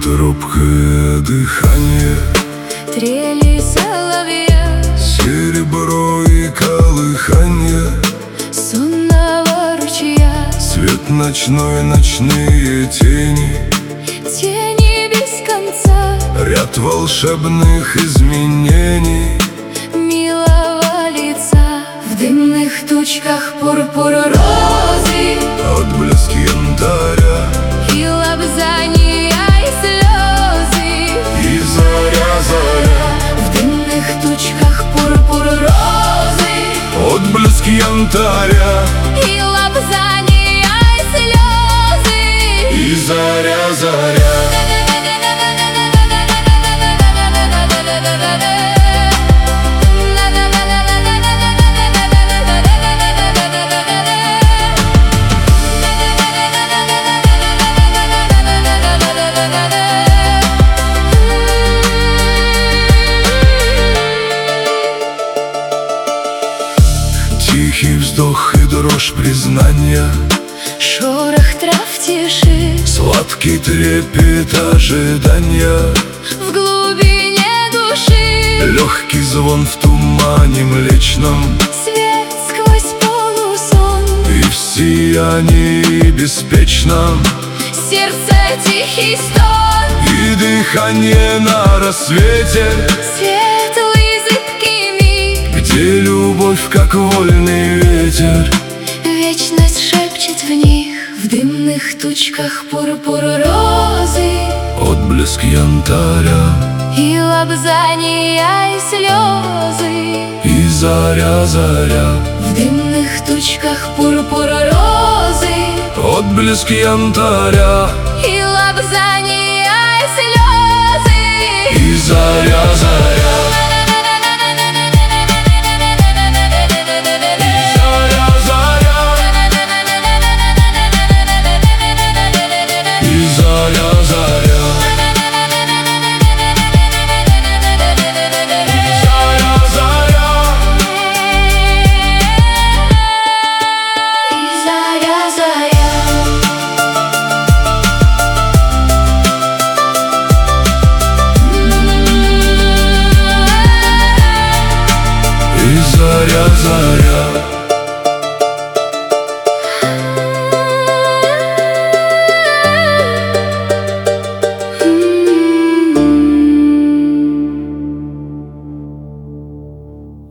робкое дыхание, трели соловья, серебро и колыханье, сонного ручья, свет ночной, ночные тени, тени без конца, ряд волшебных изменений, милого лица. В дымных тучках пурпур розы, отблески янтаря и лобзания, и слезы. и заря, заря. В дымных тучках пурпур розы, Отблески янтаря и лобзания, и слезы. и заря, заря. Тихий вздох и дрожь признания, Шорох трав в тиши, сладкий трепет ожидания, в глубине души легкий звон в тумане млечном, свет сквозь полусон. и в сиянии беспечном, Сердце тихий стон, и дыхание на рассвете, светлый зыбкий миг, где любовь как вольный ветер. вечность шепчет в них. В дымных тучках пурпур розы, Отблеск янтаря и лобзания, и слезы. и заря, заря. В дымных тучках пурпур розы, Отблеск янтаря и лобзания, и слезы. и заря, заря. И заря, заря. И заря, заря.